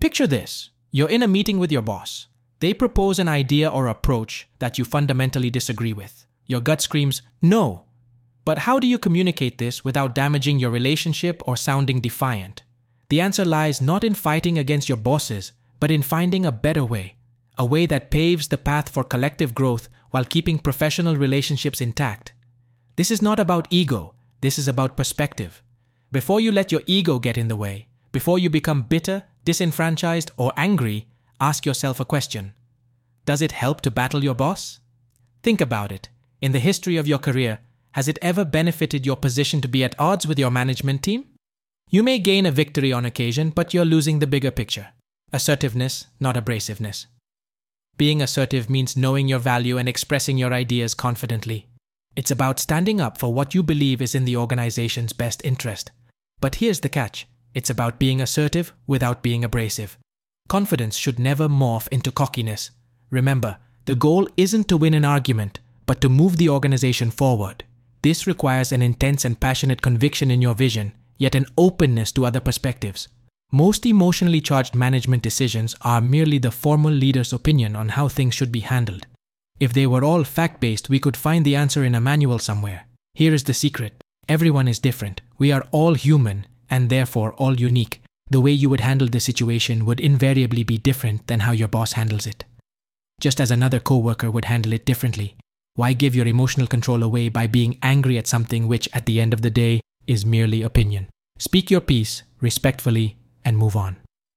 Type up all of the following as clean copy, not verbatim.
Picture this. You're in a meeting with your boss. They propose an idea or approach that you fundamentally disagree with. Your gut screams, no. But how do you communicate this without damaging your relationship or sounding defiant? The answer lies not in fighting against your bosses, but in finding a better way. A way that paves the path for collective growth while keeping professional relationships intact. This is not about ego. This is about perspective. Before you let your ego get in the way, before you become bitter, disenfranchised, or angry, ask yourself a question. Does it help to battle your boss? Think about it. In the history of your career, has it ever benefited your position to be at odds with your management team? You may gain a victory on occasion, but you're losing the bigger picture. Assertiveness, not abrasiveness. Being assertive means knowing your value and expressing your ideas confidently. It's about standing up for what you believe is in the organization's best interest. But here's the catch. It's about being assertive without being abrasive. Confidence should never morph into cockiness. Remember, the goal isn't to win an argument, but to move the organization forward. This requires an intense and passionate conviction in your vision, yet an openness to other perspectives. Most emotionally charged management decisions are merely the formal leader's opinion on how things should be handled. If they were all fact-based, we could find the answer in a manual somewhere. Here is the secret. Everyone is different. We are all human, and therefore all unique. The way you would handle the situation would invariably be different than how your boss handles it. Just as another coworker would handle it differently. Why give your emotional control away by being angry at something which, at the end of the day, is merely opinion? Speak your piece, respectfully, and move on.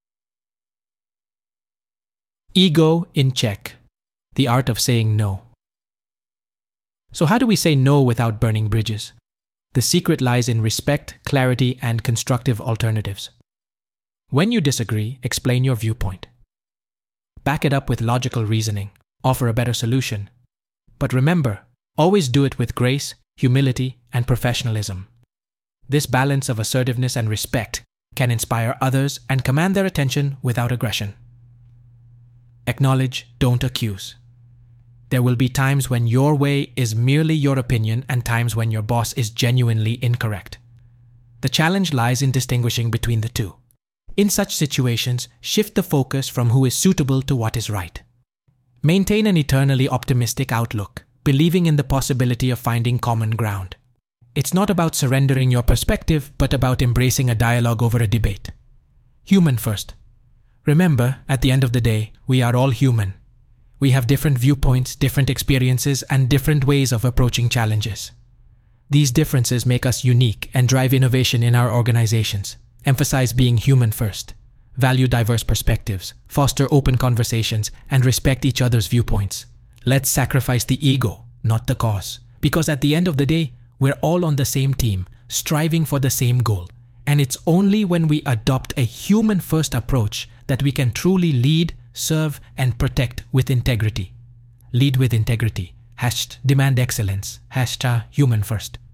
Ego in check. The art of saying no. So how do we say no without burning bridges? The secret lies in respect, clarity, and constructive alternatives. When you disagree, explain your viewpoint. Back it up with logical reasoning. Offer a better solution. But remember, always do it with grace, humility, and professionalism. This balance of assertiveness and respect can inspire others and command their attention without aggression. Acknowledge, don't accuse. There will be times when your way is merely your opinion and times when your boss is genuinely incorrect. The challenge lies in distinguishing between the two. In such situations, shift the focus from who is suitable to what is right. Maintain an eternally optimistic outlook, believing in the possibility of finding common ground. It's not about surrendering your perspective, but about embracing a dialogue over a debate. Human first. Remember, at the end of the day, we are all human. We have different viewpoints, different experiences, and different ways of approaching challenges. These differences make us unique and drive innovation in our organizations. Emphasize being human first. Value diverse perspectives, foster open conversations, and respect each other's viewpoints. Let's sacrifice the ego, not the cause. Because at the end of the day, we're all on the same team, striving for the same goal. And it's only when we adopt a human-first approach that we can truly lead, serve, and protect with integrity. Lead with integrity. #demand excellence. #human first.